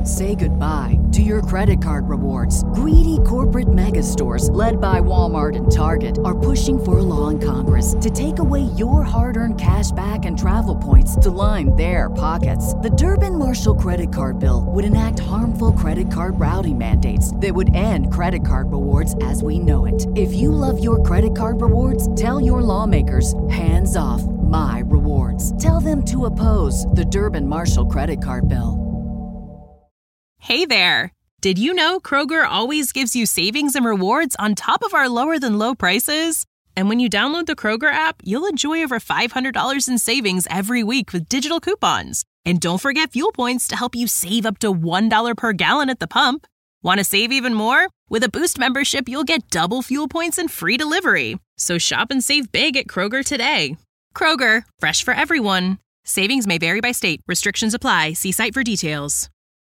Say goodbye to your credit card rewards. Greedy corporate mega stores, led by Walmart and Target, are pushing for a law in Congress to take away your hard-earned cash back and travel points to line their pockets. The Durbin-Marshall credit card bill would enact harmful credit card routing mandates that would end credit card rewards as we know it. If you love your credit card rewards, tell your lawmakers, hands off my rewards. Tell them to oppose the Durbin-Marshall credit card bill. Hey there! Did you know Kroger always gives you savings and rewards on top of our lower than low prices? And when you download the Kroger app, you'll enjoy over $500 in savings every week with digital coupons. And don't forget fuel points to help you save up to $1 per gallon at the pump. Want to save even more? With a Boost membership, you'll get double fuel points and free delivery. So shop and save big at Kroger today. Kroger, fresh for everyone. Savings may vary by state. Restrictions apply. See site for details.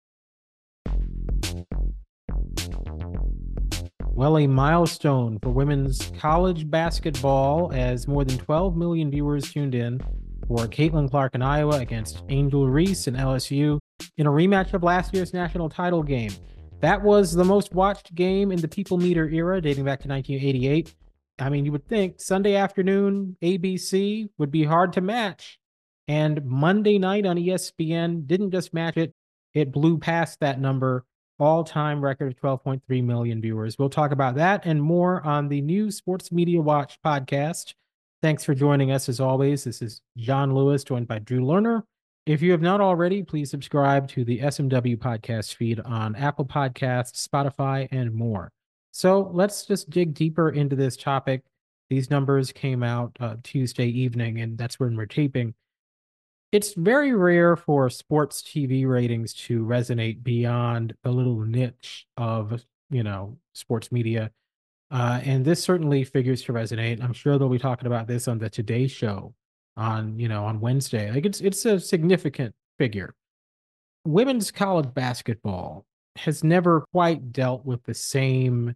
Well, a milestone for women's college basketball as more than 12 million viewers tuned in for Caitlin Clark in Iowa against Angel Reese in LSU in a rematch of last year's national title game. That was the most watched game in the People Meter era, dating back to 1988. I mean, you would think Sunday afternoon ABC would be hard to match. And Monday night on ESPN didn't just match it, it blew past that number. All-time record of 12.3 million viewers. We'll talk about that and more on the new Sports Media Watch podcast. Thanks for joining us as always. This is John Lewis, joined by Drew Lerner. If you have not already, please subscribe to the SMW podcast feed on Apple Podcasts, Spotify, and more. So let's just dig deeper into this topic. These numbers came out Tuesday evening, and that's when we're taping. It's very rare for sports TV ratings to resonate beyond the little niche of, sports media. And this certainly figures to resonate. I'm sure they'll be talking about this on the Today Show on Wednesday. Like it's a significant figure. Women's college basketball has never quite dealt with the same,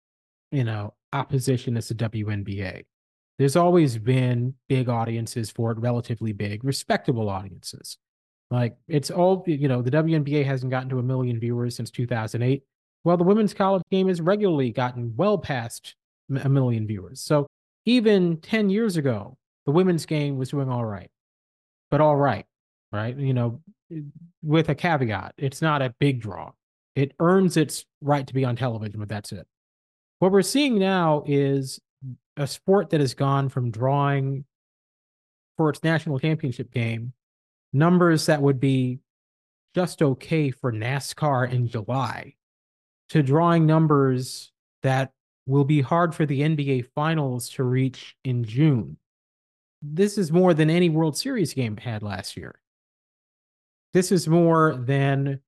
opposition as the WNBA. There's always been big audiences for it, relatively big, respectable audiences. Like it's all, the WNBA hasn't gotten to 1 million viewers since 2008. Well, the women's college game has regularly gotten well past 1 million viewers. So even 10 years ago, the women's game was doing all right, but all right, right? With a caveat, it's not a big draw. It earns its right to be on television, but that's it. What we're seeing now is a sport that has gone from drawing for its national championship game numbers that would be just okay for NASCAR in July to drawing numbers that will be hard for the NBA finals to reach in June. This is more than any World Series game had last year. This is more than,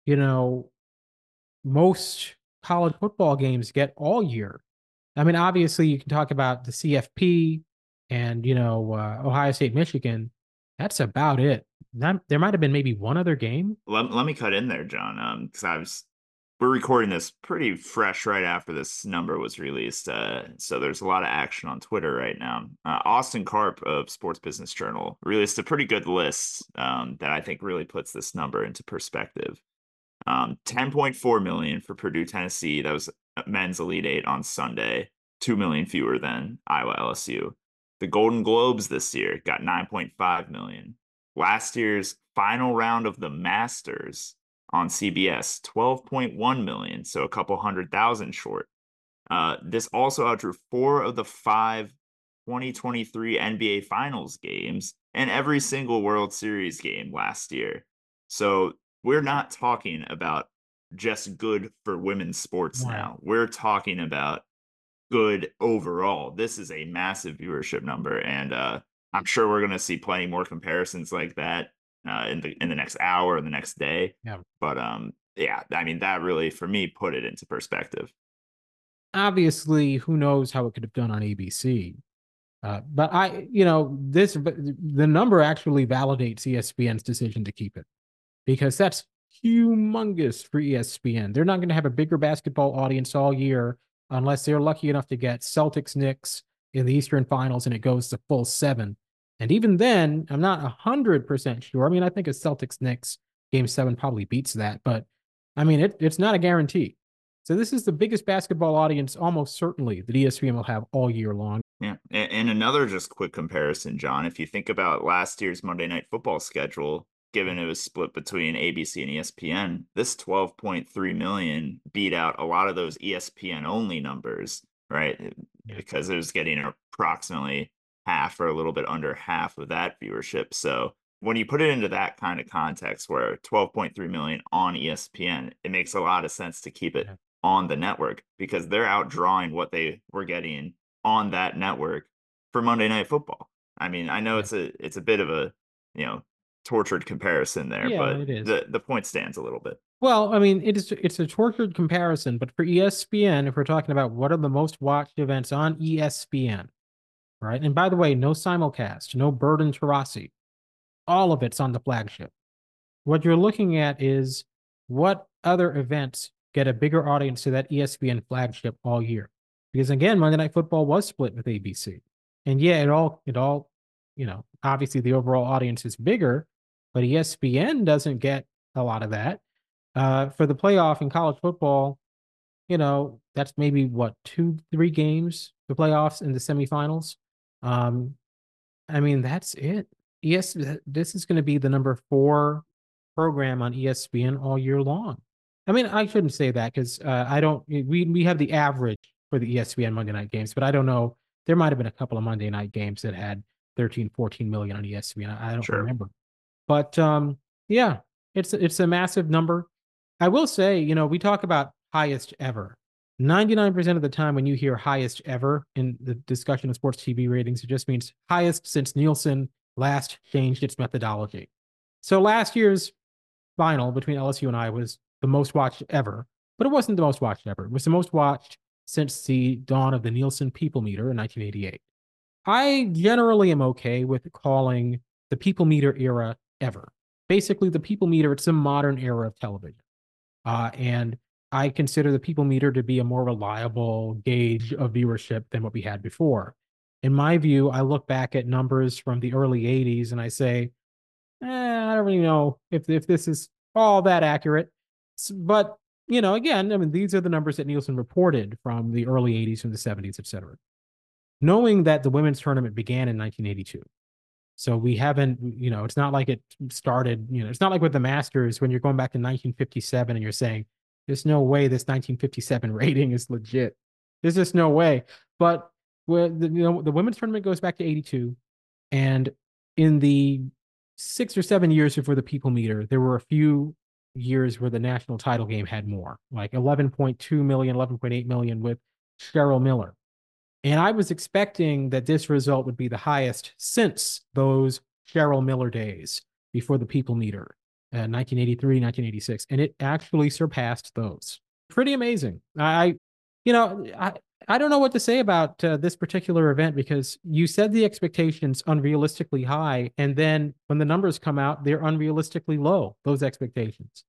most college football games get all year. I mean, obviously, you can talk about the CFP and, Ohio State, Michigan. That's about it. There might have been maybe one other game. Let me cut in there, John, because we're recording this pretty fresh right after this number was released. So there's a lot of action on Twitter right now. Austin Karp of Sports Business Journal released a pretty good list that I think really puts this number into perspective. 10.4 million for Purdue, Tennessee. That was men's Elite Eight on Sunday. 2 million fewer than Iowa, LSU. The Golden Globes this year got 9.5 million. Last year's final round of the Masters on CBS, 12.1 million, so a couple 100,000 short. This also outdrew 4 of the 5 2023 NBA Finals games and every single World Series game last year. So we're not talking about just good for women's sports now. We're talking about good overall. This is a massive viewership number, and I'm sure we're going to see plenty more comparisons like that in the next hour or the next day. Yeah. But I mean, that really, for me, put it into perspective. Obviously, who knows how it could have done on ABC. But the number actually validates ESPN's decision to keep it, because that's humongous for ESPN. They're not going to have a bigger basketball audience all year unless they're lucky enough to get Celtics Knicks in the Eastern Finals and it goes to full 7. And even then, I'm not 100% sure. I mean, I think a Celtics Knicks Game 7 probably beats that, but I mean, it's not a guarantee. So this is the biggest basketball audience almost certainly that ESPN will have all year long. Yeah. And another just quick comparison, John, if you think about last year's Monday Night Football schedule, given it was split between ABC and ESPN, this 12.3 million beat out a lot of those ESPN only numbers, right? Yeah. Because it was getting approximately half or a little bit under half of that viewership. So when you put it into that kind of context where 12.3 million on ESPN, it makes a lot of sense to keep it Yeah. on the network because they're outdrawing what they were getting on that network for Monday Night Football. I mean, I know Yeah. it's a bit of a, tortured comparison there, Yeah, but it is. the point stands a little bit. Well, I mean, it's a tortured comparison, but for ESPN, if we're talking about what are the most watched events on ESPN, right? And by the way, no simulcast, no Burden Tarasi, all of it's on the flagship. What you're looking at is what other events get a bigger audience to that ESPN flagship all year. Because again, Monday Night Football was split with ABC. And yeah, obviously the overall audience is bigger, but ESPN doesn't get a lot of that. For the playoff in college football, that's maybe what, 2, 3 games, the playoffs and the semifinals. Um, I mean, that's it. Yes, this is going to be the number 4 program on ESPN all year long. I mean, I shouldn't say that because I don't. We have the average for the ESPN Monday night games, but I don't know. There might have been a couple of Monday night games that had 13, 14 million on ESPN. I don't Sure. remember, but yeah, it's a massive number. I will say, we talk about highest ever. 99% of the time when you hear highest ever in the discussion of sports TV ratings, it just means highest since Nielsen last changed its methodology. So last year's final between LSU and I was the most watched ever, but it wasn't the most watched ever. It was the most watched since the dawn of the Nielsen People Meter in 1988. I generally am okay with calling the People Meter era ever. Basically, the People Meter, it's a modern era of television. And I consider the People Meter to be a more reliable gauge of viewership than what we had before. In my view, I look back at numbers from the early 80s and I say, I don't really know if this is all that accurate. But, again, I mean, these are the numbers that Nielsen reported from the early 80s, from the 70s, et cetera. Knowing that the women's tournament began in 1982. So we haven't, it's not like it started, it's not like with the Masters when you're going back to 1957 and you're saying, there's no way this 1957 rating is legit. There's just no way. But the women's tournament goes back to 82. And in the 6 or 7 years before the People Meter, there were a few years where the national title game had more, like 11.2 million, 11.8 million with Cheryl Miller. And I was expecting that this result would be the highest since those Cheryl Miller days before the People Meter, 1983, 1986. And it actually surpassed those. Pretty amazing. I don't know what to say about this particular event because you said the expectations unrealistically high. And then when the numbers come out, they're unrealistically low, those expectations.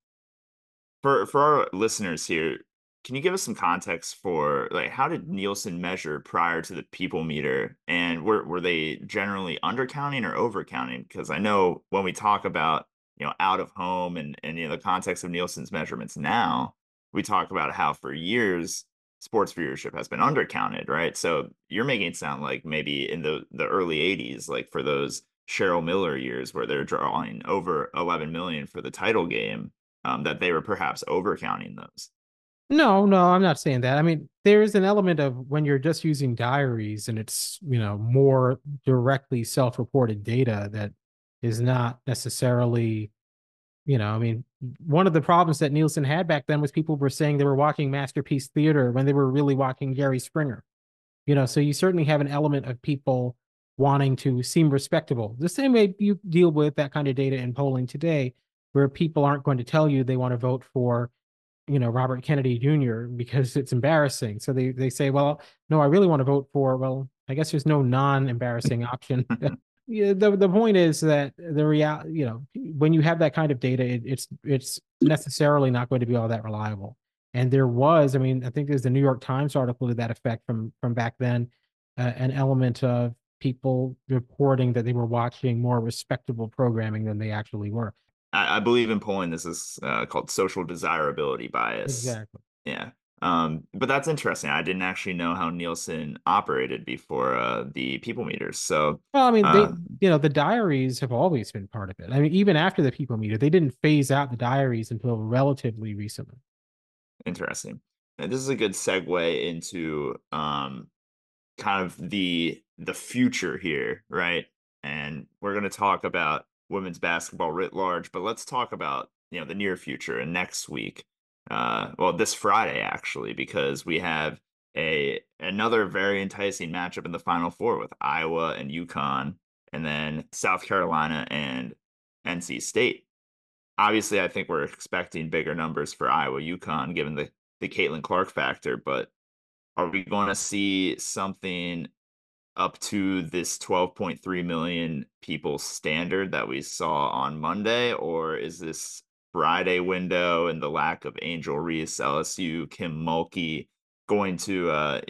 For our listeners here, can you give us some context for like how did Nielsen measure prior to the People Meter, and were they generally undercounting or overcounting? Because I know when we talk about out of home and the context of Nielsen's measurements now, we talk about how for years sports viewership has been undercounted, right? So you're making it sound like maybe in the early 80s, like for those Cheryl Miller years where they're drawing over 11 million for the title game, that they were perhaps overcounting those. No, no, I'm not saying that. I mean, there is an element of when you're just using diaries and it's, more directly self-reported data that is not necessarily, I mean, one of the problems that Nielsen had back then was people were saying they were watching Masterpiece Theater when they were really watching Jerry Springer. So you certainly have an element of people wanting to seem respectable. The same way you deal with that kind of data in polling today, where people aren't going to tell you they want to vote for Robert Kennedy Jr. because it's embarrassing. So they say, well, no, I really want to vote for, well, I guess there's no non-embarrassing option. Yeah, the point is that the when you have that kind of data, it's necessarily not going to be all that reliable. And there was, I mean, I think there's the New York Times article to that effect from back then, an element of people reporting that they were watching more respectable programming than they actually were. I believe in polling. This is called social desirability bias. Exactly. Yeah. But that's interesting. I didn't actually know how Nielsen operated before the people meters. So, Well, I mean, uh, the diaries have always been part of it. I mean, even after the people meter, they didn't phase out the diaries until relatively recently. interesting. And this is a good segue into kind of the future here, right? And we're going to talk about women's basketball writ large, but let's talk about, the near future and next week. Well, this Friday actually, because we have a another very enticing matchup in the Final Four with Iowa and UConn, and then South Carolina and NC State. Obviously, I think we're expecting bigger numbers for Iowa UConn given the Caitlin Clark factor, but are we going to see something up to this 12.3 million people standard that we saw on Monday, or is this Friday window and the lack of Angel Reese, LSU, Kim Mulkey going to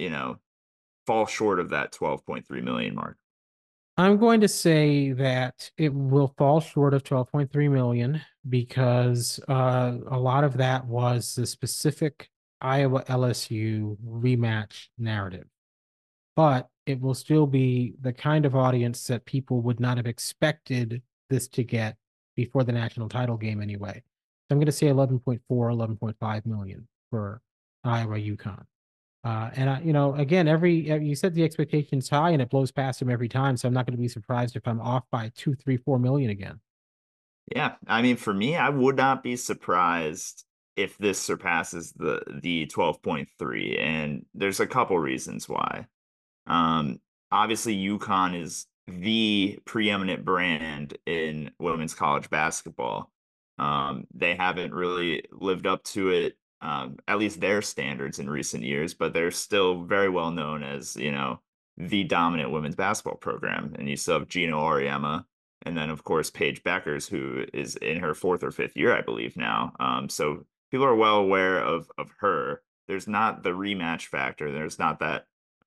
fall short of that 12.3 million mark? I'm going to say that it will fall short of 12.3 million because a lot of that was the specific Iowa LSU rematch narrative. But it will still be the kind of audience that people would not have expected this to get before the national title game anyway. So I'm going to say 11.4, 11.5 million for Iowa UConn. Again, you set the expectations high and it blows past them every time. So I'm not going to be surprised if I'm off by 2, 3, 4 million again. Yeah, I mean, for me, I would not be surprised if this surpasses the 12.3, and there's a couple reasons why. Um, Obviously, UConn is the preeminent brand in women's college basketball. They haven't really lived up to it, at least their standards in recent years, but they're still very well known as, the dominant women's basketball program. And you still have Gino Auriemma, and then of course Paige Beckers, who is in her fourth or fifth year, I believe now. So people are well aware of her. There's not the rematch factor. There's not that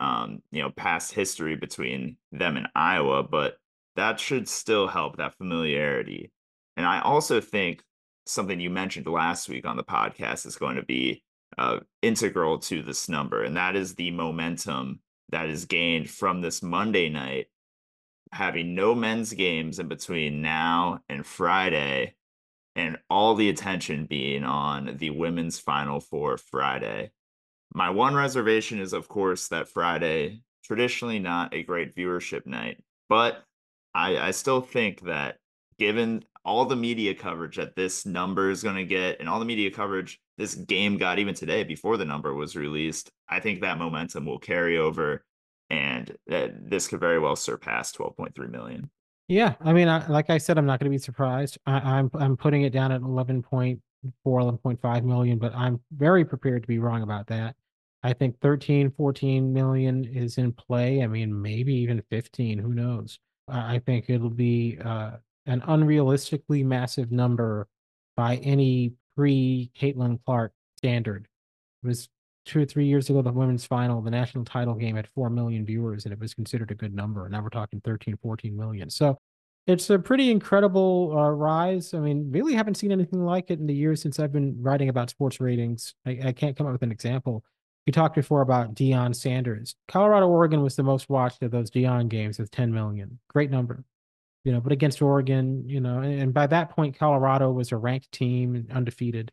past history between them and Iowa, but that should still help that familiarity. And I also think something you mentioned last week on the podcast is going to be integral to this number, and that is the momentum that is gained from this Monday night, having no men's games in between now and Friday, and all the attention being on the women's Final Four Friday. My one reservation is, of course, that Friday, traditionally not a great viewership night, but I still think that given all the media coverage that this number is going to get and all the media coverage this game got even today before the number was released, I think that momentum will carry over and that this could very well surpass 12.3 million. Yeah, I mean, like I said, I'm not going to be surprised. I'm putting it down at 11.4, 11.5 million, but I'm very prepared to be wrong about that. I think 13, 14 million is in play. I mean, maybe even 15, who knows? I think it'll be an unrealistically massive number by any pre-Caitlin Clark standard. It was 2 or 3 years ago, the women's final, the national title game had 4 million viewers, and it was considered a good number. And now we're talking 13, 14 million. So it's a pretty incredible rise. I mean, really haven't seen anything like it in the years since I've been writing about sports ratings. I can't come up with an example. We talked before about Deion Sanders. Colorado, Oregon was the most watched of those Deion games with 10 million. Great number. But against Oregon, and by that point, Colorado was a ranked team, undefeated,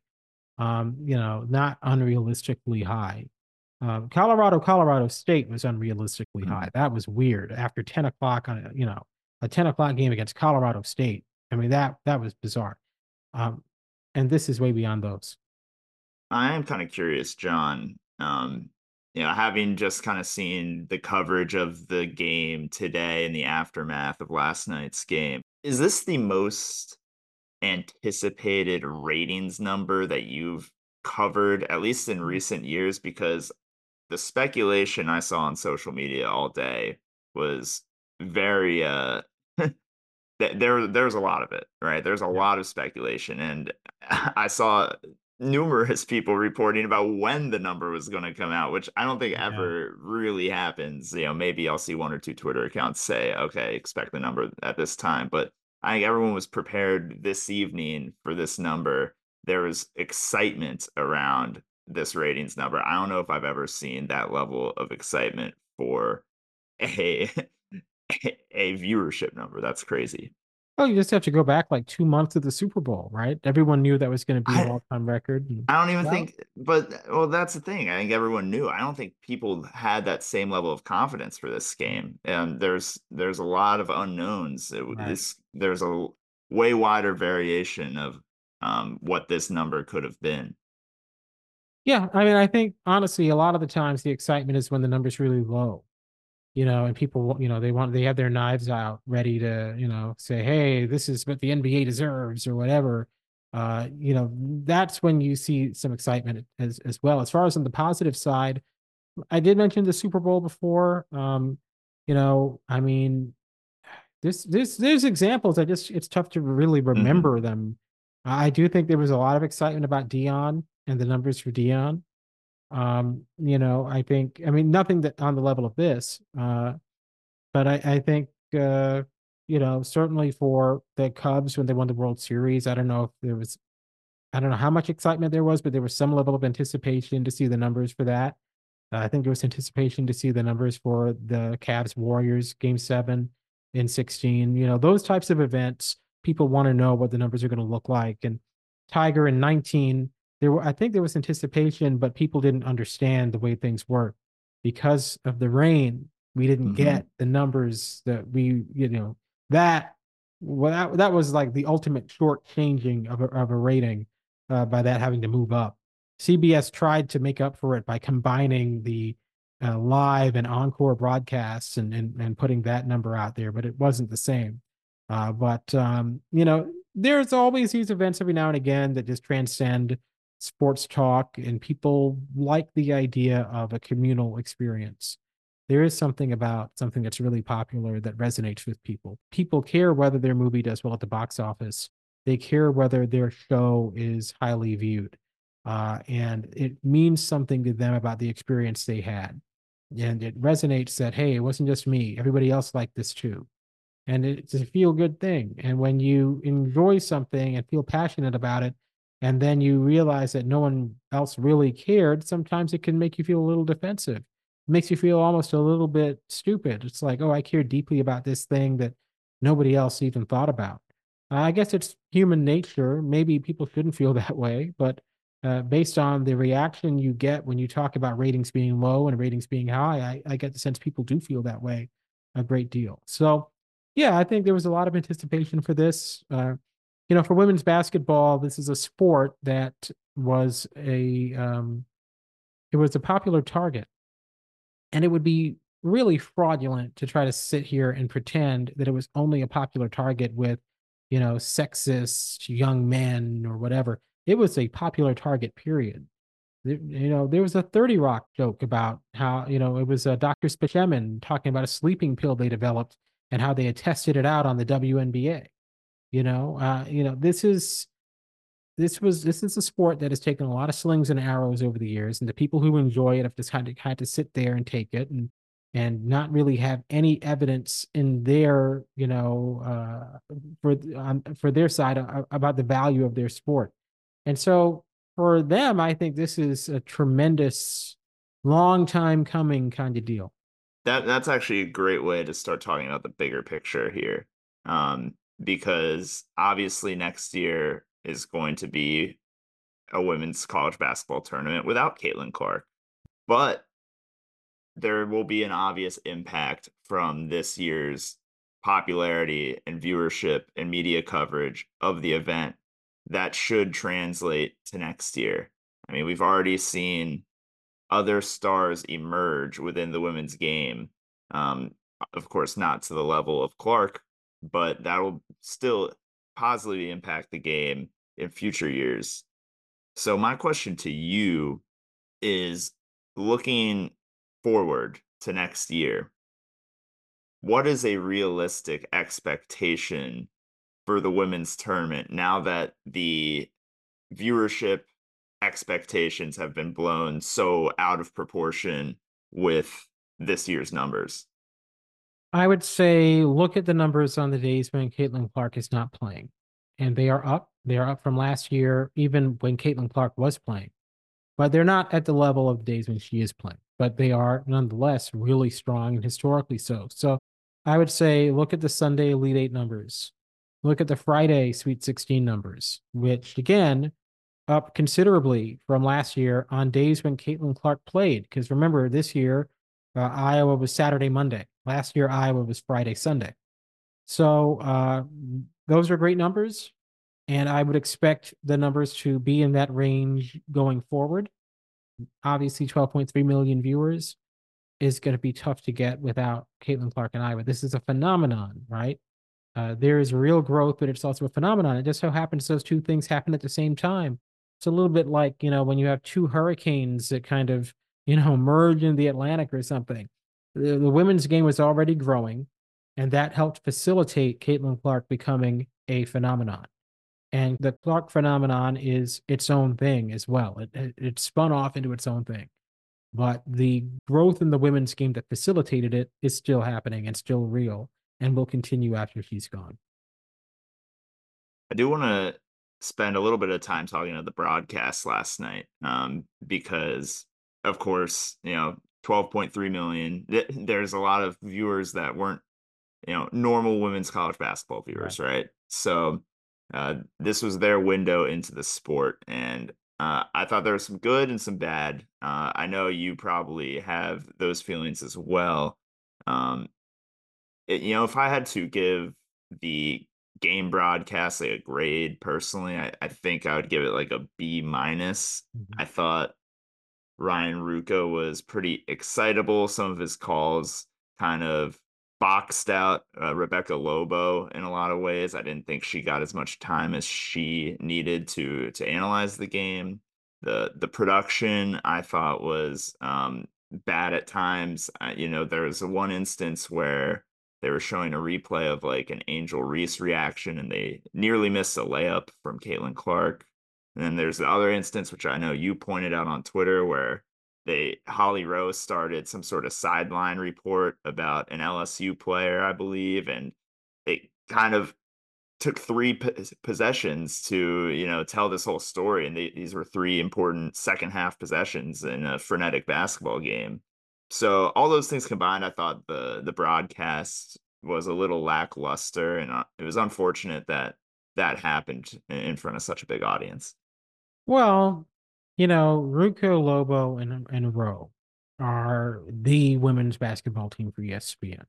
not unrealistically high. Colorado State was unrealistically high. That was weird. After 10 o'clock on a 10 o'clock game against Colorado State. I mean, that was bizarre. And this is way beyond those. I am kind of curious, John. Having just kind of seen the coverage of the game today and the aftermath of last night's game, is this the most anticipated ratings number that you've covered, at least in recent years? Because the speculation I saw on social media all day was very there's a lot of it, right? There's a lot of speculation, and I saw numerous people reporting about when the number was going to come out, which I don't think ever really happens. Maybe I'll see one or two Twitter accounts say, okay, expect the number at this time, but I think everyone was prepared this evening for this number. There was excitement around this ratings number. I don't know if I've ever seen that level of excitement for a a viewership number. That's crazy. Oh, you just have to go back like 2 months of the Super Bowl, right? Everyone knew that was going to be an I all-time record. And, I don't even well, think, but well, that's the thing. I think everyone knew. I don't think people had that same level of confidence for this game. And there's a lot of unknowns. right. There's a way wider variation of what this number could have been. Yeah, I mean, I think honestly, a lot of the times the excitement is when the number's really low, and people, they have their knives out ready to, say, hey, this is what the NBA deserves or whatever. That's when you see some excitement as well. As far as on the positive side, I did mention the Super Bowl before. I mean, there's examples. It's tough to really Hmm. remember them. I do think there was a lot of excitement about Dion and the numbers for Dion. I mean, nothing that on the level of this, but I think, certainly for the Cubs when they won the World Series, I don't know how much excitement there was, but there was some level of anticipation to see the numbers for that. I think there was anticipation to see the numbers for the Cavs Warriors game 7 in 16. Those types of events, people want to know what the numbers are going to look like. And Tiger in 19, I think there was anticipation, but people didn't understand the way things work. Because of the rain, we didn't Hmm. get the numbers that that that was like the ultimate short changing of a rating, by that having to move up. CBS tried to make up for it by combining the live and encore broadcasts and putting that number out there, but it wasn't the same. But there's always these events every now and again that just transcend sports talk, and people like the idea of a communal experience. There is something about something that's really popular that resonates with people. People care whether their movie does well at the box office. They care whether their show is highly viewed, and it means something to them about the experience they had. And it resonates that, hey, it wasn't just me, everybody else liked this too. And it's a feel good thing. And when you enjoy something and feel passionate about it, and then you realize that no one else really cared, sometimes it can make you feel a little defensive. It makes you feel almost a little bit stupid. It's like, oh, I care deeply about this thing that nobody else even thought about. I guess it's human nature. Maybe people shouldn't feel that way, but based on the reaction you get when you talk about ratings being low and ratings being high, I get the sense people do feel that way a great deal. So, yeah, I think there was a lot of anticipation for this. For women's basketball, this is a sport that was it was a popular target, and it would be really fraudulent to try to sit here and pretend that it was only a popular target with, sexist young men or whatever. It was a popular target, period. There was a 30 Rock joke about how, it was Dr. Spaceman talking about a sleeping pill they developed and how they had tested it out on the WNBA. This is a sport that has taken a lot of slings and arrows over the years, and the people who enjoy it have just had to sit there and take it and not really have any evidence in their for their side about the value of their sport. And so for them, I think this is a tremendous, long time coming kind of deal. That's actually a great way to start talking about the bigger picture here. Because obviously next year is going to be a women's college basketball tournament without Caitlin Clark. But there will be an obvious impact from this year's popularity and viewership and media coverage of the event that should translate to next year. I mean, we've already seen other stars emerge within the women's game. Um, of course, not to the level of Clark, but that will still positively impact the game in future years. So, my question to you is looking forward to next year, what is a realistic expectation for the women's tournament now that the viewership expectations have been blown so out of proportion with this year's numbers? I would say look at the numbers on the days when Caitlin Clark is not playing. And they are up. They are up from last year, even when Caitlin Clark was playing. But they're not at the level of the days when she is playing. But they are nonetheless really strong and historically so. So I would say look at the Sunday Elite Eight numbers. Look at the Friday Sweet 16 numbers, which again, up considerably from last year on days when Caitlin Clark played. Because remember, this year, Iowa was Saturday, Monday. Last year, Iowa was Friday, Sunday. So those are great numbers. And I would expect the numbers to be in that range going forward. Obviously, 12.3 million viewers is going to be tough to get without Caitlin Clark and Iowa. This is a phenomenon, right? There is real growth, but it's also a phenomenon. It just so happens those two things happen at the same time. It's a little bit like, when you have two hurricanes that kind of, merge in the Atlantic or something. The women's game was already growing, and that helped facilitate Caitlin Clark becoming a phenomenon. And the Clark phenomenon is its own thing as well. It spun off into its own thing. But the growth in the women's game that facilitated it is still happening and still real and will continue after she's gone. I do want to spend a little bit of time talking about the broadcast last night, because, of course, 12.3 million. There's a lot of viewers that weren't, normal women's college basketball viewers, right? So this was their window into the sport, and I thought there was some good and some bad. I know you probably have those feelings as well. If I had to give the game broadcast like a grade personally, I think I would give it like a B minus. I thought Ryan Ruocco was pretty excitable. Some of his calls kind of boxed out Rebecca Lobo in a lot of ways. I didn't think she got as much time as she needed to analyze the game. The production I thought was bad at times. There was one instance where they were showing a replay of like an Angel Reese reaction, and they nearly missed a layup from Caitlin Clark. And then there's the other instance, which I know you pointed out on Twitter, where Holly Rose started some sort of sideline report about an LSU player, I believe, and it kind of took three possessions to tell this whole story, and these were three important second half possessions in a frenetic basketball game. So all those things combined, I thought the broadcast was a little lackluster, and it was unfortunate that happened in front of such a big audience. Well, Ruocco, Lobo, and Rowe are the women's basketball team for ESPN.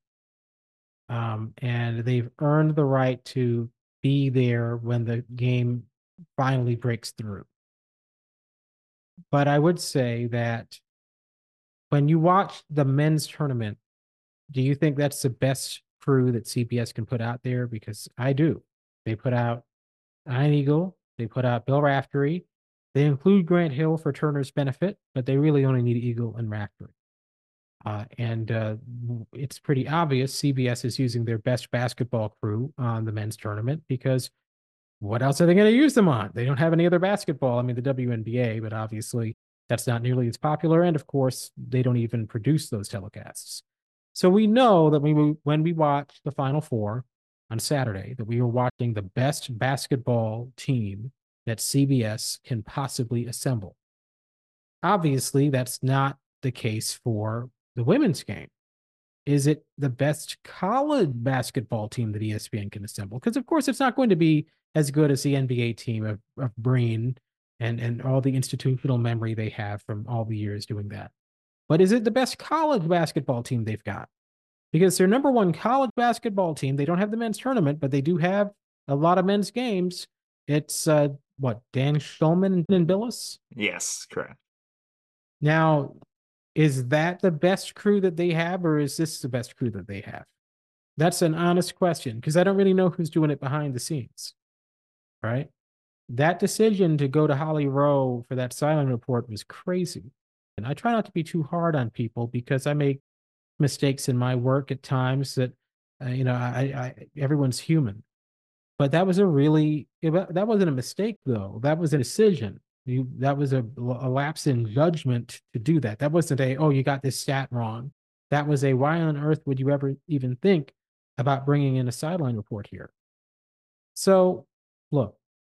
And they've earned the right to be there when the game finally breaks through. But I would say that when you watch the men's tournament, do you think that's the best crew that CBS can put out there? Because I do. They put out Ian Eagle, they put out Bill Raftery, they include Grant Hill for Turner's benefit, but they really only need Eagle and Raftery. And it's pretty obvious CBS is using their best basketball crew on the men's tournament, because what else are they going to use them on? They don't have any other basketball. I mean, the WNBA, but obviously that's not nearly as popular. And of course, they don't even produce those telecasts. So we know that when we watch the Final Four on Saturday, that we are watching the best basketball team that CBS can possibly assemble. Obviously, that's not the case for the women's game. Is it the best college basketball team that ESPN can assemble? Because, of course, it's not going to be as good as the NBA team of Breen and all the institutional memory they have from all the years doing that. But is it the best college basketball team they've got? Because their number one college basketball team, they don't have the men's tournament, but they do have a lot of men's games. It's, Dan Shulman and Billis? Yes, correct. Now, is that the best crew that they have, or is this the best crew that they have? That's an honest question, because I don't really know who's doing it behind the scenes, right? That decision to go to Holly Rowe for that silent report was crazy. And I try not to be too hard on people, because I make mistakes in my work at times that, everyone's human. But that was that wasn't a mistake, though. That was a decision. That was a lapse in judgment to do that. That wasn't you got this stat wrong. that was a why on earth would you ever even think about bringing in a sideline report here? So, look,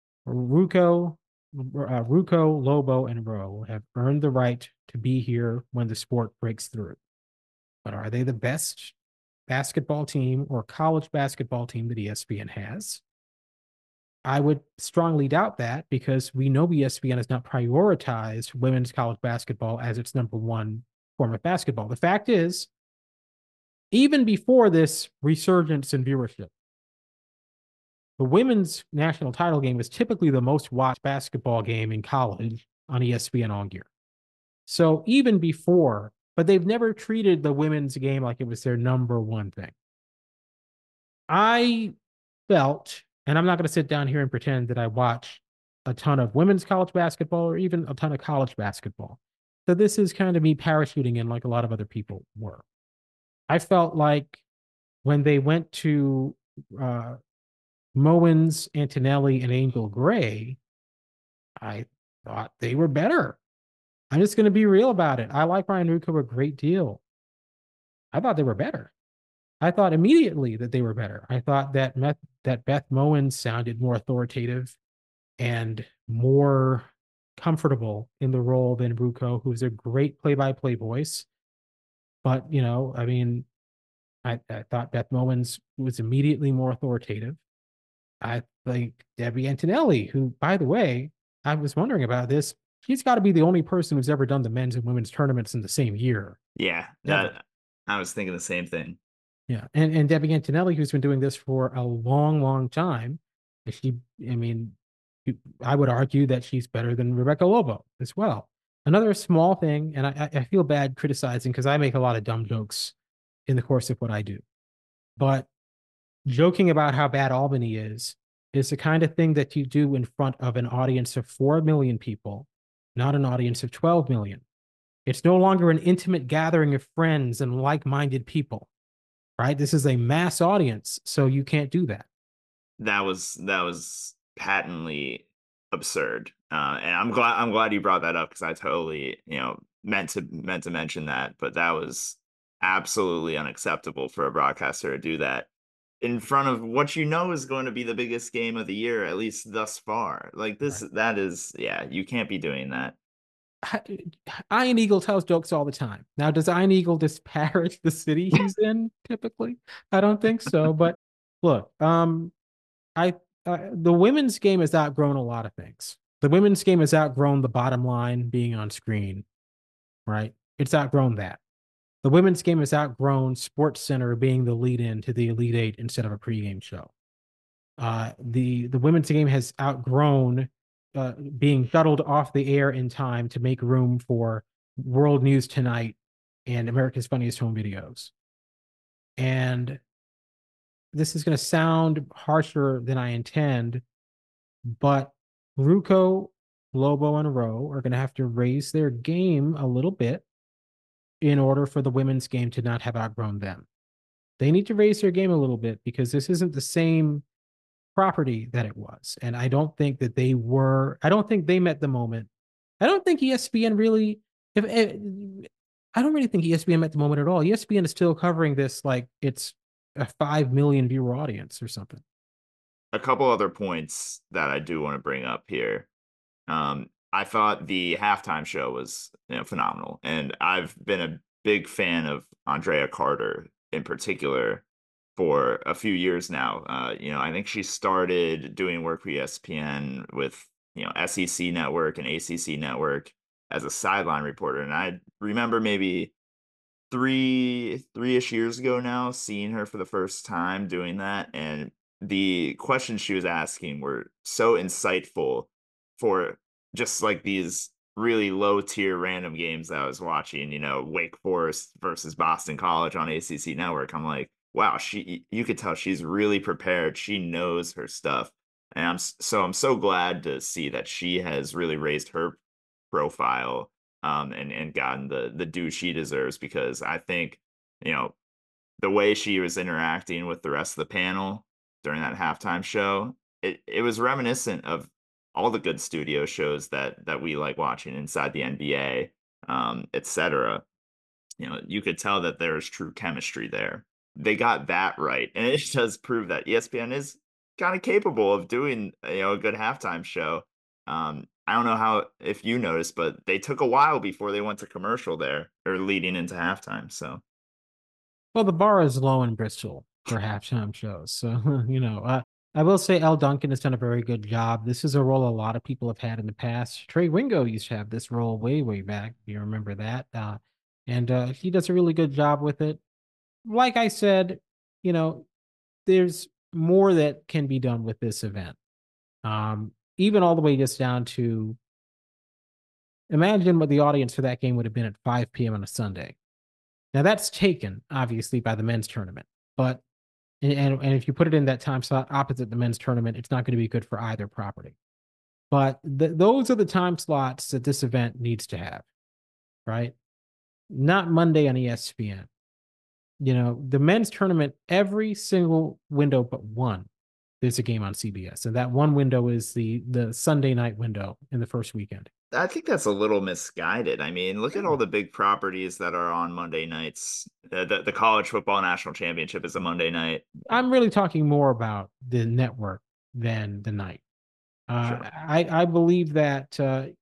Ruco, Lobo, and Rowe have earned the right to be here when the sport breaks through. But are they the best basketball team or college basketball team that ESPN has? I would strongly doubt that because we know ESPN has not prioritized women's college basketball as its number one form of basketball. The fact is, even before this resurgence in viewership, the women's national title game is typically the most watched basketball game in college on ESPN all year. So even before, but they've never treated the women's game like it was their number one thing. I felt, and I'm not going to sit down here and pretend that I watch a ton of women's college basketball or even a ton of college basketball. So this is kind of me parachuting in like a lot of other people were. I felt like when they went to Mowens, Antonelli, and Angel Gray, I thought they were better. I'm just going to be real about it. I like Ryan Ruocco a great deal. I thought they were better. I thought immediately that they were better. I thought that Beth Mowins sounded more authoritative and more comfortable in the role than Ruocco, who's a great play-by-play voice. But, you know, I mean, I thought Beth Mowins was immediately more authoritative. I think Debbie Antonelli, who, by the way, I was wondering about this. She's got to be the only person who's ever done the men's and women's tournaments in the same year. Yeah, I was thinking the same thing. Yeah, and Debbie Antonelli, who's been doing this for a long, long time, I mean, I would argue that she's better than Rebecca Lobo as well. Another small thing, and I feel bad criticizing because I make a lot of dumb jokes in the course of what I do, but joking about how bad Albany is the kind of thing that you do in front of an audience of 4 million people, not an audience of 12 million. It's no longer an intimate gathering of friends and like-minded people, right? This is a mass audience, so you can't do that. That was patently absurd, and I'm glad you brought that up because I totally meant to mention that, but that was absolutely unacceptable for a broadcaster to do that in front of what is going to be the biggest game of the year, at least thus far. Like this, right. That is, yeah, you can't be doing that. Iron Eagle tells jokes all the time. Now, does Iron Eagle disparage the city he's in typically? I don't think so. But look, the women's game has outgrown a lot of things. The women's game has outgrown the bottom line being on screen, right? It's outgrown that. The women's game has outgrown Sports Center being the lead-in to the Elite Eight instead of a pregame show. The women's game has outgrown being shuttled off the air in time to make room for World News Tonight and America's Funniest Home Videos. And this is going to sound harsher than I intend, but Ruocco, Lobo, and Rowe are going to have to raise their game a little bit in order for the women's game to not have outgrown them. They need to raise their game a little bit because this isn't the same property that it was. And I don't think that I don't think they met the moment. I don't think ESPN really, I don't really think ESPN met the moment at all. ESPN is still covering this like it's a 5 million viewer audience or something. A couple other points that I do want to bring up here. I thought the halftime show was phenomenal, and I've been a big fan of Andrea Carter in particular for a few years now. I think she started doing work for ESPN with SEC Network and ACC Network as a sideline reporter, and I remember maybe three-ish years ago now seeing her for the first time doing that, and the questions she was asking were so insightful for just like these really low tier random games that I was watching, Wake Forest versus Boston College on ACC Network. I'm like, wow, you could tell she's really prepared. She knows her stuff. And I'm so glad to see that she has really raised her profile and gotten the due she deserves, because I think, the way she was interacting with the rest of the panel during that halftime show, it was reminiscent of all the good studio shows that we like watching inside the NBA, etc. you could tell that there's true chemistry there. They got that right, and it does prove that ESPN is kind of capable of doing a good halftime show. I don't know how if you noticed, but they took a while before they went to commercial there or leading into halftime. So Well, the bar is low in Bristol for halftime shows. So, I will say Al Duncan has done a very good job. This is a role a lot of people have had in the past. Trey Wingo used to have this role way, way back. You remember that? And he does a really good job with it. Like I said, you know, there's more that can be done with this event. Even all the way just down to imagine what the audience for that game would have been at 5 p.m. on a Sunday. Now that's taken obviously by the men's tournament, but and if you put it in that time slot opposite the men's tournament, it's not going to be good for either property. But those are the time slots that this event needs to have, right? Not Monday on ESPN. The men's tournament, every single window but one, there's a game on CBS, and that one window is the Sunday night window in the first weekend. I think that's a little misguided. I mean, look at all the big properties that are on Monday nights. The college football national championship is a Monday night. I'm really talking more about the network than the night. Sure. I believe that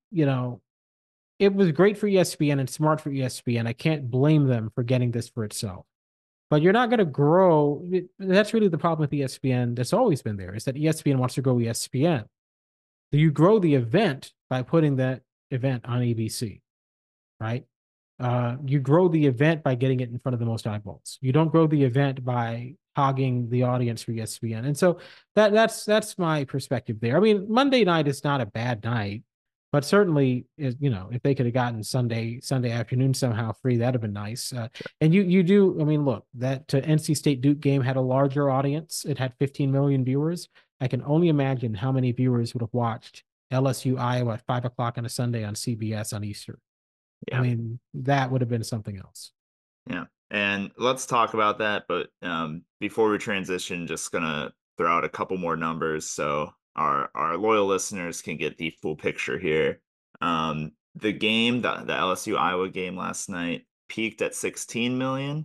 it was great for ESPN and smart for ESPN. I can't blame them for getting this for itself. But you're not going to grow. That's really the problem with ESPN. That's always been there, is that ESPN wants to grow ESPN. You grow the event by putting that event on ABC, right? You grow the event by getting it in front of the most eyeballs. You don't grow the event by hogging the audience for ESPN. And so that's my perspective there. I mean, Monday night is not a bad night, but certainly, if they could have gotten Sunday afternoon somehow free, that'd have been nice. And you do, I mean, look, that NC State Duke game had a larger audience. It had 15 million viewers. I can only imagine how many viewers would have watched LSU Iowa at 5 o'clock on a Sunday on CBS on Easter. Yeah. I mean, that would have been something else. Yeah. And let's talk about that. But before we transition, just going to throw out a couple more numbers so our loyal listeners can get the full picture here. The game, the LSU Iowa game last night peaked at 16 million.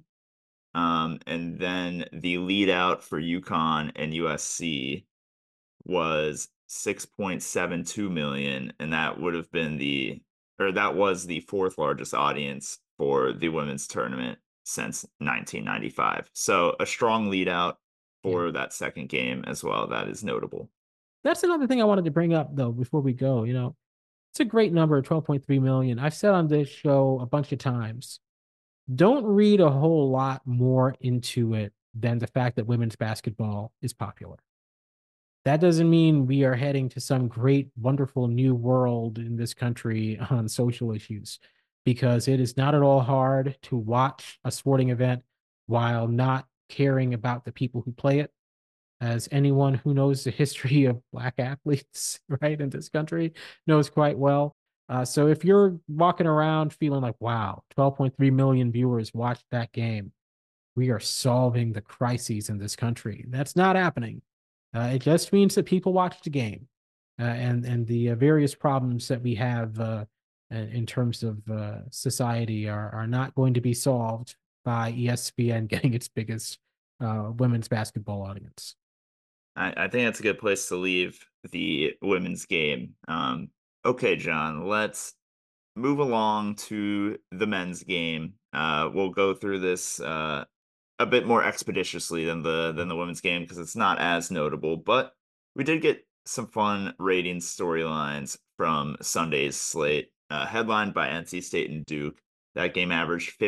And then the lead out for UConn and USC was 6.72 million. And that would have been that was the fourth largest audience for the women's tournament since 1995. So a strong lead out for that second game as well. That is notable. That's another thing I wanted to bring up, though, before we go. It's a great number, 12.3 million. I've said on this show a bunch of times, don't read a whole lot more into it than the fact that women's basketball is popular. That doesn't mean we are heading to some great, wonderful new world in this country on social issues, because it is not at all hard to watch a sporting event while not caring about the people who play it. As anyone who knows the history of Black athletes, right, in this country knows quite well. So if you're walking around feeling like, wow, 12.3 million viewers watched that game, we are solving the crises in this country. That's not happening. It just means that people watch the game, and the various problems that we have in terms of society are not going to be solved by ESPN getting its biggest women's basketball audience. I think that's a good place to leave the women's game. Okay, John, let's move along to the men's game. We'll go through this a bit more expeditiously than the women's game because it's not as notable, but we did get some fun ratings storylines from Sunday's slate, headlined by NC State and Duke. That game averaged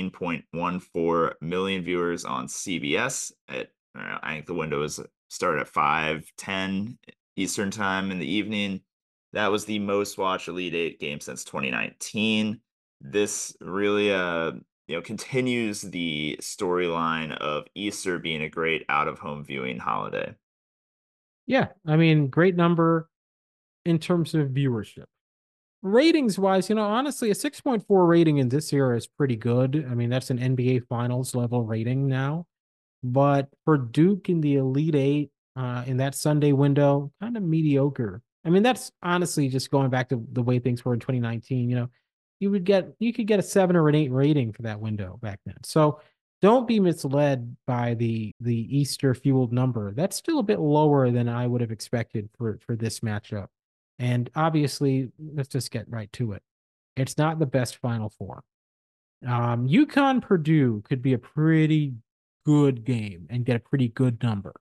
15.14 million viewers on CBS. I think the window started at 5:10 Eastern time in the evening. That was the most watched Elite Eight game since 2019. This really continues the storyline of Easter being a great out-of-home viewing holiday. Yeah, I mean, great number in terms of viewership. Ratings-wise, honestly, a 6.4 rating in this era is pretty good. I mean, that's an NBA Finals level rating now. But for Duke in the Elite Eight, in that Sunday window, kind of mediocre. I mean, that's honestly just going back to the way things were in 2019. you could get a 7 or an 8 rating for that window back then. So don't be misled by the Easter fueled number. That's still a bit lower than I would have expected for this matchup. And obviously, let's just get right to it. It's not the best Final Four. UConn Purdue could be a pretty good game and get a pretty good number.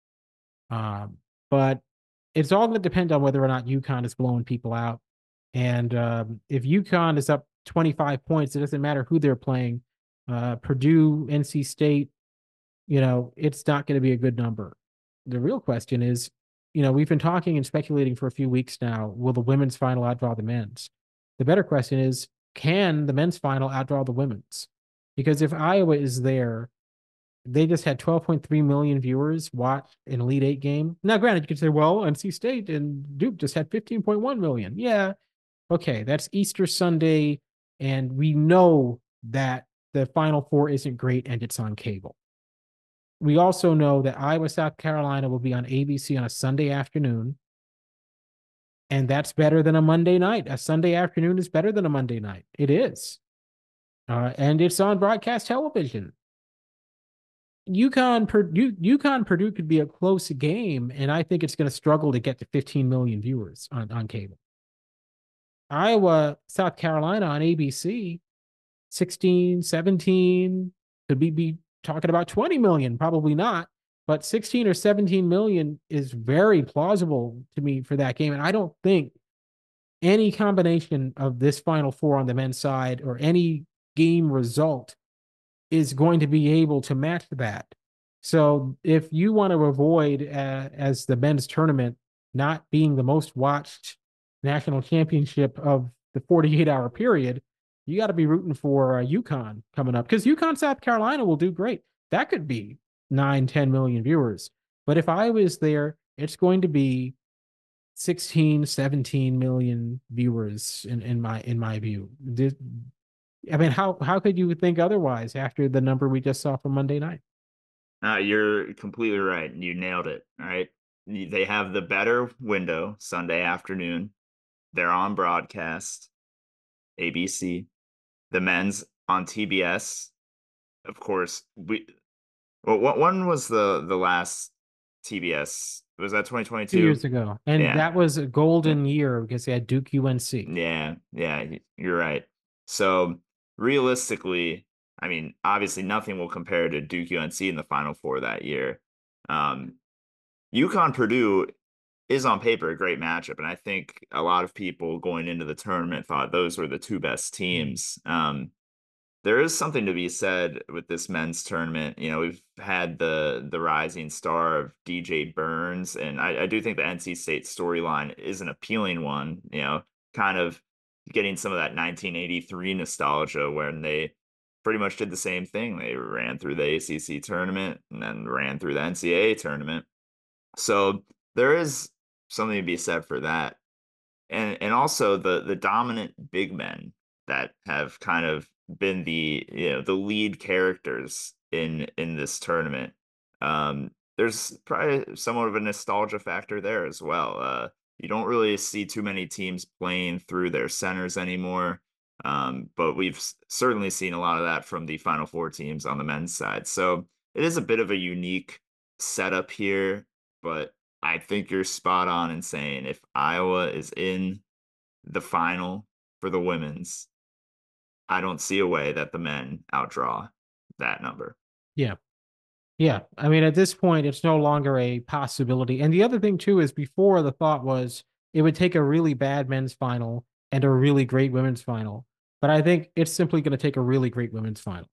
But it's all going to depend on whether or not UConn is blowing people out. And if UConn is up 25 points, it doesn't matter who they're playing. Purdue, NC State, it's not going to be a good number. The real question is, we've been talking and speculating for a few weeks now. Will the women's final outdraw the men's? The better question is, can the men's final outdraw the women's? Because if Iowa is there, they just had 12.3 million viewers watch an Elite Eight game. Now, granted, you could say, well, NC State and Duke just had 15.1 million. Yeah, okay, that's Easter Sunday, and we know that the Final Four isn't great and it's on cable. We also know that Iowa, South Carolina will be on ABC on a Sunday afternoon, and that's better than a Monday night. A Sunday afternoon is better than a Monday night. It is. And it's on broadcast television. UConn Purdue could be a close game, and I think it's going to struggle to get to 15 million viewers on cable. Iowa, South Carolina on ABC, 16, 17, could be talking about 20 million, probably not, but 16 or 17 million is very plausible to me for that game. And I don't think any combination of this Final Four on the men's side or any game result is going to be able to match that. So if you want to avoid, as the men's tournament, not being the most watched national championship of the 48-hour period, you got to be rooting for UConn coming up, because UConn, South Carolina will do great. That could be 9-10 million viewers. But if I was there, it's going to be 16, 17 million viewers in my view. I mean, how could you think otherwise after the number we just saw for Monday night? You're completely right. You nailed it. All right. They have the better window Sunday afternoon. They're on broadcast, ABC. The men's on TBS. Of course, what one was the last TBS? Was that 2022? 2 years ago. And that was a golden year because they had Duke UNC. Yeah, you're right. So realistically, I mean, obviously nothing will compare to Duke UNC in the Final Four that year. UConn Purdue is on paper a great matchup, and I think a lot of people going into the tournament thought those were the two best teams. There is something to be said with this men's tournament. We've had the rising star of DJ Burns, and I do think the NC State storyline is an appealing one, kind of getting some of that 1983 nostalgia when they pretty much did the same thing. They ran through the ACC tournament and then ran through the NCAA tournament. So there is something to be said for that. And also the dominant big men that have kind of been the lead characters in this tournament. There's probably somewhat of a nostalgia factor there as well. You don't really see too many teams playing through their centers anymore. But we've certainly seen a lot of that from the Final Four teams on the men's side. So it is a bit of a unique setup here, but I think you're spot on in saying if Iowa is in the final for the women's, I don't see a way that the men outdraw that number. Yeah. Yeah. I mean, at this point, it's no longer a possibility. And the other thing, too, is before the thought was it would take a really bad men's final and a really great women's final. But I think it's simply going to take a really great women's final.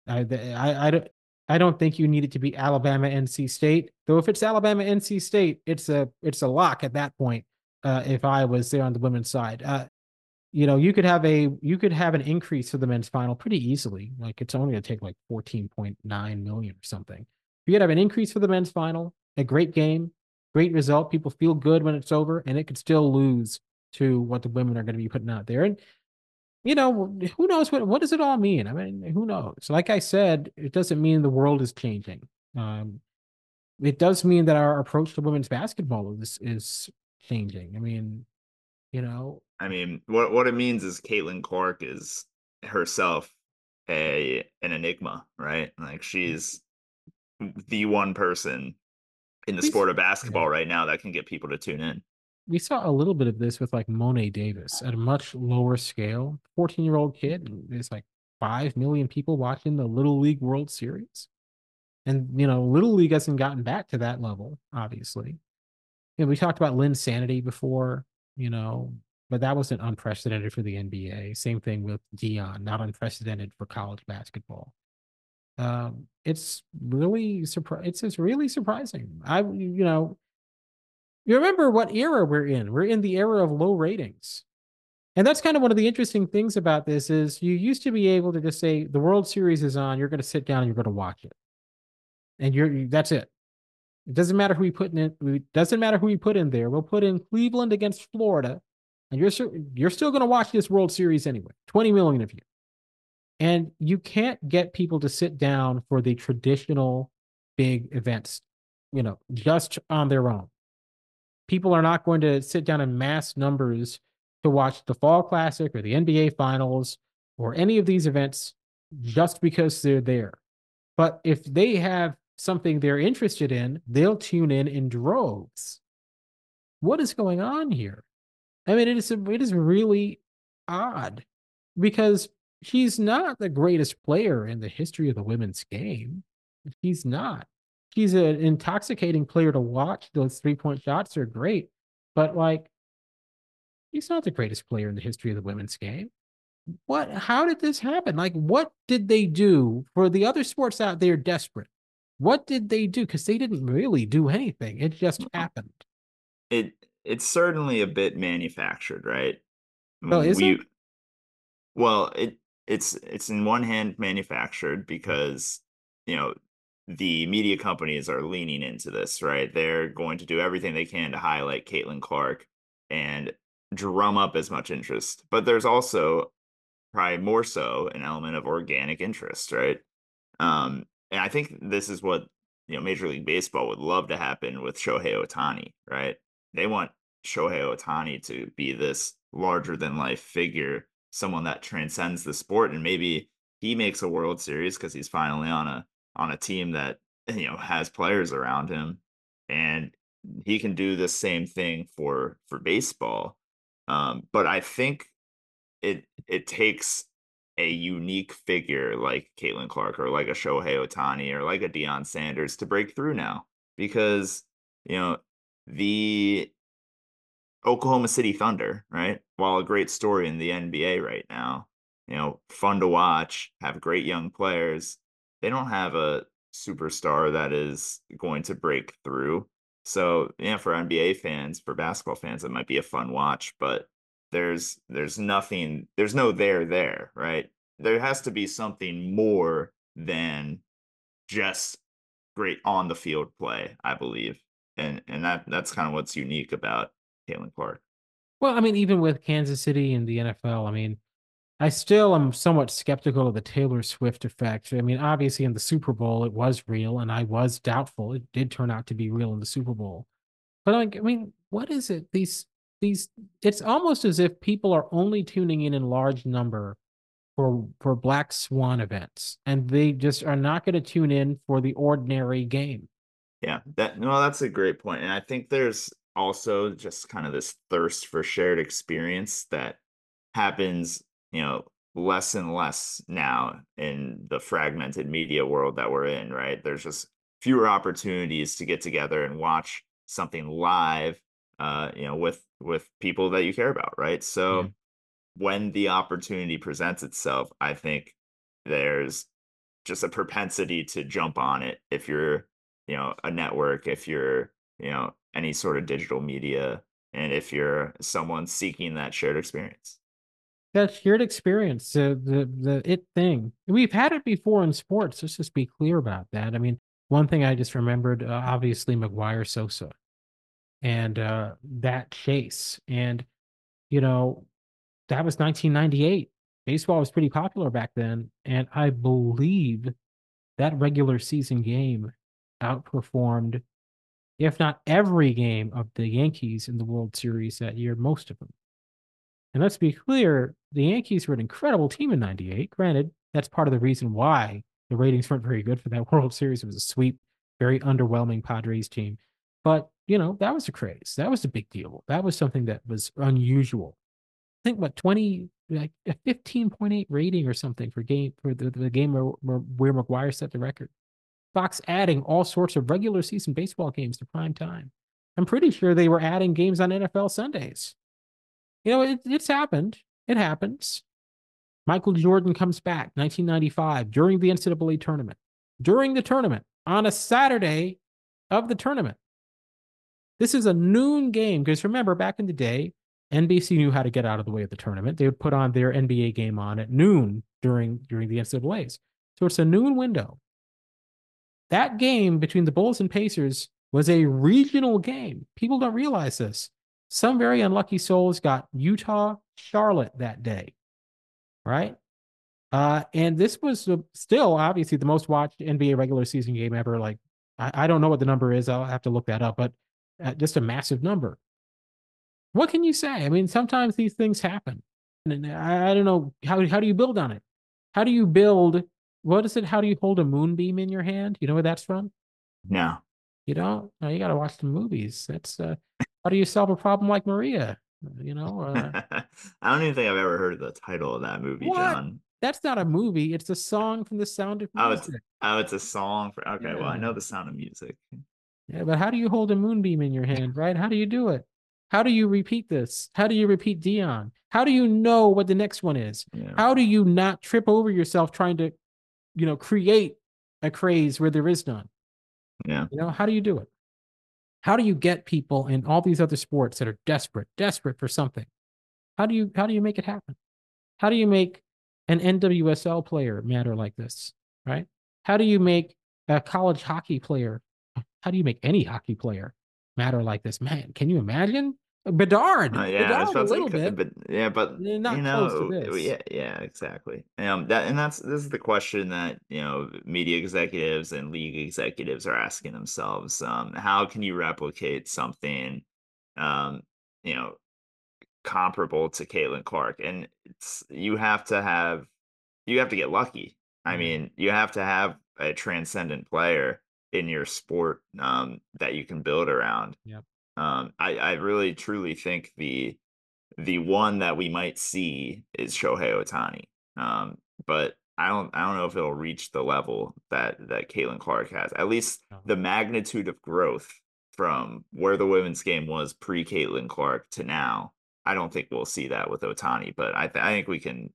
I don't think you need it to be Alabama, NC State. Though if it's Alabama, NC State, it's a lock at that point. If I was there on the women's side, you could have an increase for the men's final pretty easily. Like it's only going to take like 14.9 million or something. You could have an increase for the men's final, a great game, great result. People feel good when it's over, and it could still lose to what the women are going to be putting out there. And who knows what does it all mean? I mean, who knows? Like I said, it doesn't mean the world is changing. It does mean that our approach to women's basketball is changing. I mean, you know. I mean, what it means is Caitlin Clark is herself an enigma, right? Like she's the one person in the We, sport of yeah. basketball right now that can get people to tune in. We saw a little bit of this with like Monet Davis at a much lower scale. 14-year-old kid, and there's like 5 million people watching the Little League World Series. And, Little League hasn't gotten back to that level, obviously. We talked about Lynn Sanity before, you know, but that wasn't unprecedented for the NBA. Same thing with Dion, not unprecedented for college basketball. It's really surprising. You remember what era we're in? We're in the era of low ratings. And that's kind of one of the interesting things about this is you used to be able to just say the World Series is on, you're going to sit down and you're going to watch it. And that's it. It doesn't matter who we put in it. It doesn't matter who we put in there. We'll put in Cleveland against Florida, and you're still going to watch this World Series anyway. 20 million of you, and you can't get people to sit down for the traditional big events, just on their own. People are not going to sit down in mass numbers to watch the Fall Classic or the NBA Finals or any of these events just because they're there. But if they have something they're interested in, they'll tune in droves. What is going on here? I mean, it is really odd because she's not the greatest player in the history of the women's game. She's not. She's an intoxicating player to watch. Those 3-point shots are great, but like, he's not the greatest player in the history of the women's game. How did this happen? Like, what did they do for the other sports out there desperate? What did they do? Because they didn't really do anything. It just happened. It's certainly a bit manufactured, right? Oh, is it? We well, it's in one hand manufactured because, you know, the media companies are leaning into this, right? They're going to do everything they can to highlight Caitlin Clark and drum up as much interest. But there's also probably more so an element of organic interest, right? And I think this is what, Major League Baseball would love to happen with Shohei Ohtani, right? They want Shohei Ohtani to be this larger than life figure, someone that transcends the sport, and maybe he makes a World Series because he's finally on a team that has players around him, and he can do the same thing for baseball. But I think it takes a unique figure like Caitlin Clark or like a Shohei Ohtani or like a Deion Sanders to break through now because the Oklahoma City Thunder, right? While a great story in the NBA right now, fun to watch, have great young players. They don't have a superstar that is going to break through. So, yeah, for NBA fans, for basketball fans, it might be a fun watch, but there's nothing, there's no there, right? There has to be something more than just great on the field play, I believe. And that's kind of what's unique about Caitlin Clark. Well, I mean, even with Kansas City and the NFL, I mean, I still am somewhat skeptical of the Taylor Swift effect. I mean, obviously in the Super Bowl, it was real, and I was doubtful. It did turn out to be real in the Super Bowl. But like, I mean, what is it? These it's almost as if people are only tuning in large number for Black Swan events, and they just are not going to tune in for the ordinary game. Yeah, that's a great point. And I think there's also just kind of this thirst for shared experience that happens, less and less now in the fragmented media world that we're in, right? There's just fewer opportunities to get together and watch something live, with people that you care about, right? Yeah. So when the opportunity presents itself, I think there's just a propensity to jump on it if you're, a network, if you're, any sort of digital media, and if you're someone seeking that shared experience. That shared experience, the it thing. We've had it before in sports. Let's just be clear about that. I mean, one thing I just remembered, obviously McGuire Sosa and that chase. And, you know, that was 1998. Baseball was pretty popular back then. And I believe that regular season game outperformed, if not every game of the Yankees in the World Series that year, most of them. And let's be clear, the Yankees were an incredible team in 98. Granted, that's part of the reason why the ratings weren't very good for that World Series. It was a sweep, very underwhelming Padres team. But, that was a craze. That was a big deal. That was something that was unusual. I think what 20 like a 15.8 rating or something for the game where McGwire set the record. Fox adding all sorts of regular season baseball games to prime time. I'm pretty sure they were adding games on NFL Sundays. It's happened. It happens. Michael Jordan comes back 1995 during the NCAA tournament. During the tournament, on a Saturday of the tournament. This is a noon game because remember, back in the day, NBC knew how to get out of the way of the tournament. They would put on their NBA game on at noon during the NCAAs. So it's a noon window. That game between the Bulls and Pacers was a regional game. People don't realize this. Some very unlucky souls got Utah, Charlotte that day, right? And this was still obviously the most watched NBA regular season game ever. Like, I don't know what the number is. I'll have to look that up, but just a massive number. What can you say? I mean, sometimes these things happen. And I don't know, how do you build on it? How do you build, what is it? How do you hold a moonbeam in your hand? You know where that's from? No. You don't? No, you got to watch the movies. That's how do you solve a problem like Maria? I don't even think I've ever heard of the title of that movie, What? John. That's not a movie. It's a song from The Sound of Music. It's a song for, okay, well, I know The Sound of Music. Yeah, but how do you hold a moonbeam in your hand, right? How do you do it? How do you repeat this? How do you repeat Dion? How do you know what the next one is? Yeah. How do you not trip over yourself trying to, create a craze where there is none? Yeah. How do you do it? How do you get people in all these other sports that are desperate for something? How do you make it happen? How do you make an NWSL player matter like this, right? How do you make a college hockey player? How do you make any hockey player matter like this? Man, can you imagine? Bedard, Yeah, Bedard a little bit, but yeah, but not close to this. yeah, exactly. This is the question that media executives and league executives are asking themselves. How can you replicate something, um, you know, comparable to Caitlin Clark? And you have to get lucky. I mean, you have to have a transcendent player in your sport that you can build around. Yep. I really truly think the one that we might see is Shohei Ohtani. But I don't know if it'll reach the level that Caitlin Clark has. At least the magnitude of growth from where the women's game was pre Caitlin Clark to now. I don't think we'll see that with Ohtani, but I think we can.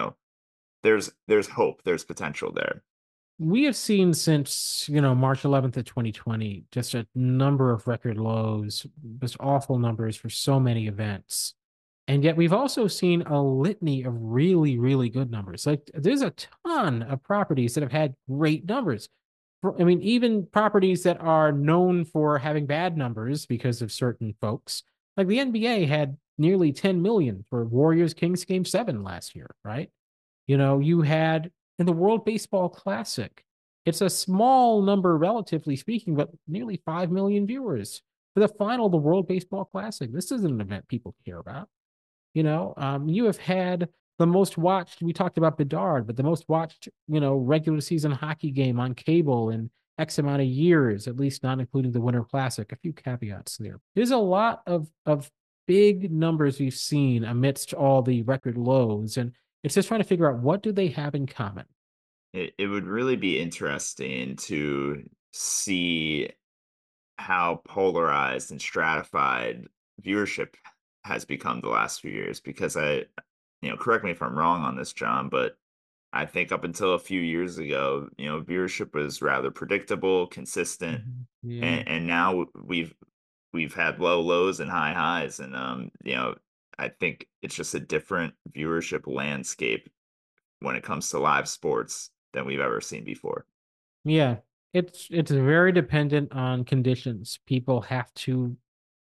There's hope. There's potential there. We have seen since March 11th of 2020 just a number of record lows, just awful numbers for so many events. And yet we've also seen a litany of really, really good numbers. Like there's a ton of properties that have had great numbers. I mean, even properties that are known for having bad numbers because of certain folks. Like the NBA had nearly 10 million for Warriors Kings Game 7 last year, right? You had in the World Baseball Classic, it's a small number, relatively speaking, but nearly 5 million viewers for the final of the World Baseball Classic. This isn't an event people care about. You have had the most watched, we talked about Bedard, but the most watched, regular season hockey game on cable in X amount of years, at least not including the Winter Classic. A few caveats there. There's a lot of big numbers we've seen amidst all the record lows. And it's just trying to figure out what do they have in common. It would really be interesting to see how polarized and stratified viewership has become the last few years, because correct me if I'm wrong on this, John, but I think up until a few years ago, viewership was rather predictable, consistent, Yeah. and now we've had low lows and high highs, and I think it's just a different viewership landscape when it comes to live sports than we've ever seen before. Yeah, it's very dependent on conditions. People have to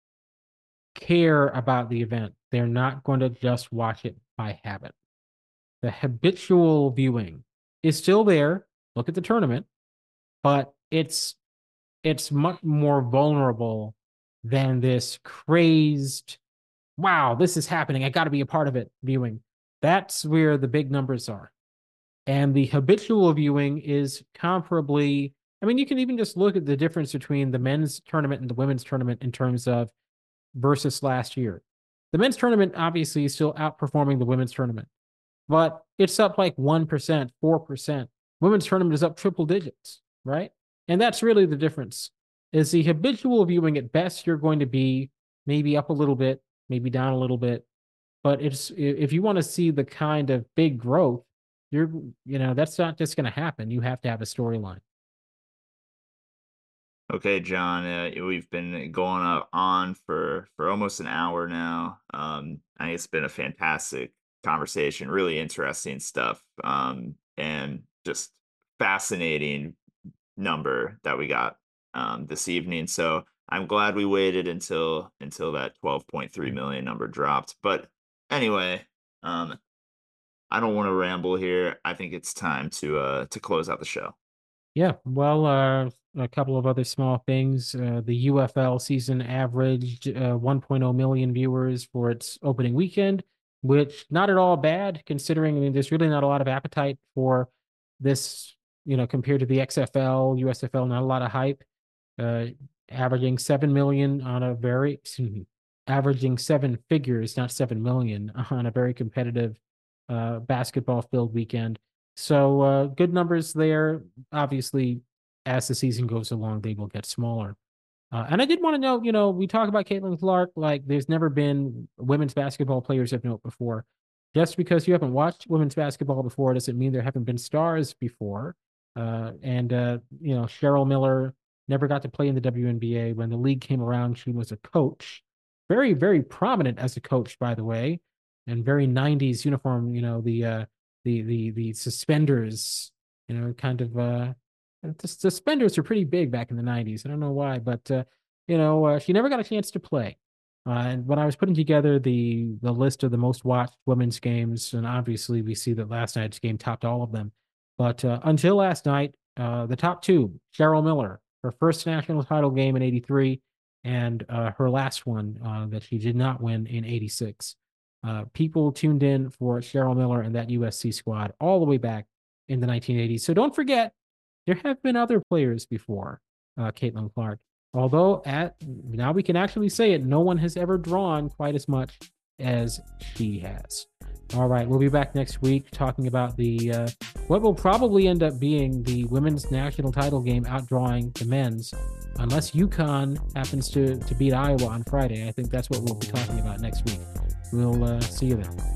care about the event. They're not going to just watch it by habit. The habitual viewing is still there. Look at the tournament, but it's much more vulnerable than this crazed wow, this is happening. I got to be a part of it viewing. That's where the big numbers are. And the habitual viewing is comparably, I mean, you can even just look at the difference between the men's tournament and the women's tournament in terms of versus last year. The men's tournament obviously is still outperforming the women's tournament, but it's up like 1%, 4%. Women's tournament is up triple digits, right? And that's really the difference. Is the habitual viewing at best, you're going to be maybe up a little bit, maybe down a little bit. But it's if you want to see the kind of big growth, that's not just going to happen. You have to have a storyline. Okay, John, we've been going on for almost an hour now. I think it's been a fantastic conversation, really interesting stuff, and just fascinating number that we got this evening. So I'm glad we waited until that 12.3 million number dropped. But anyway, I don't want to ramble here. I think it's time to close out the show. Yeah, well, a couple of other small things. The UFL season averaged 1.0 million viewers for its opening weekend, which not at all bad considering, I mean, there's really not a lot of appetite for this, compared to the XFL, USFL, not a lot of hype. Averaging 7 million on averaging seven figures, not 7 million, on a very competitive basketball-filled weekend. So good numbers there. Obviously, as the season goes along, they will get smaller. And I did want to note, we talk about Caitlin Clark like there's never been women's basketball players of note before. Just because you haven't watched women's basketball before doesn't mean there haven't been stars before. Cheryl Miller never got to play in the WNBA. When the league came around, she was a coach. Very, very prominent as a coach, by the way, and very 90s uniform, the suspenders, the suspenders are pretty big back in the 90s. I don't know why, but she never got a chance to play. And when I was putting together the list of the most watched women's games, and obviously we see that last night's game topped all of them. But until last night, the top two, Cheryl Miller, her first national title game in '83, and her last one that she did not win in '86. People tuned in for Cheryl Miller and that USC squad all the way back in the 1980s. So don't forget, there have been other players before Caitlin Clark. Although now we can actually say it, no one has ever drawn quite as much as she has. All right, we'll be back next week talking about the what will probably end up being the women's national title game outdrawing the men's, unless UConn happens to beat Iowa on Friday. I think that's what we'll be talking about next week. We'll see you then.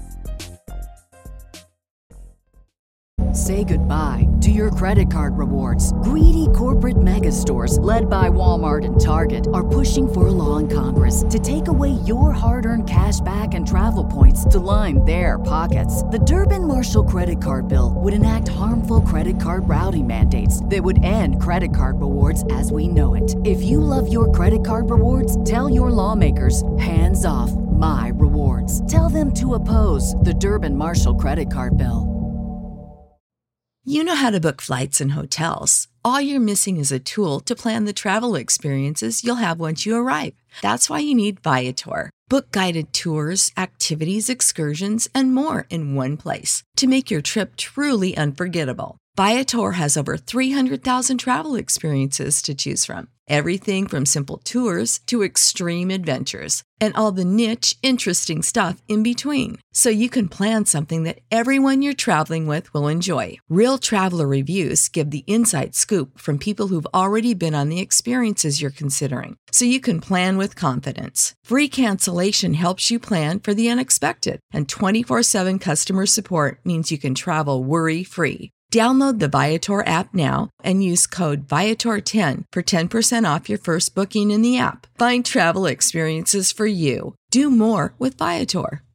Say goodbye to your credit card rewards. Greedy corporate mega stores, led by Walmart and Target, are pushing for a law in Congress to take away your hard-earned cash back and travel points to line their pockets. The Durbin-Marshall credit card bill would enact harmful credit card routing mandates that would end credit card rewards as we know it. If you love your credit card rewards, tell your lawmakers, hands off my rewards. Tell them to oppose the Durbin-Marshall credit card bill. You know how to book flights and hotels. All you're missing is a tool to plan the travel experiences you'll have once you arrive. That's why you need Viator. Book guided tours, activities, excursions, and more in one place to make your trip truly unforgettable. Viator has over 300,000 travel experiences to choose from. Everything from simple tours to extreme adventures and all the niche, interesting stuff in between. So you can plan something that everyone you're traveling with will enjoy. Real traveler reviews give the inside scoop from people who've already been on the experiences you're considering. So you can plan with confidence. Free cancellation helps you plan for the unexpected. And 24/7 customer support means you can travel worry-free. Download the Viator app now and use code Viator10 for 10% off your first booking in the app. Find travel experiences for you. Do more with Viator.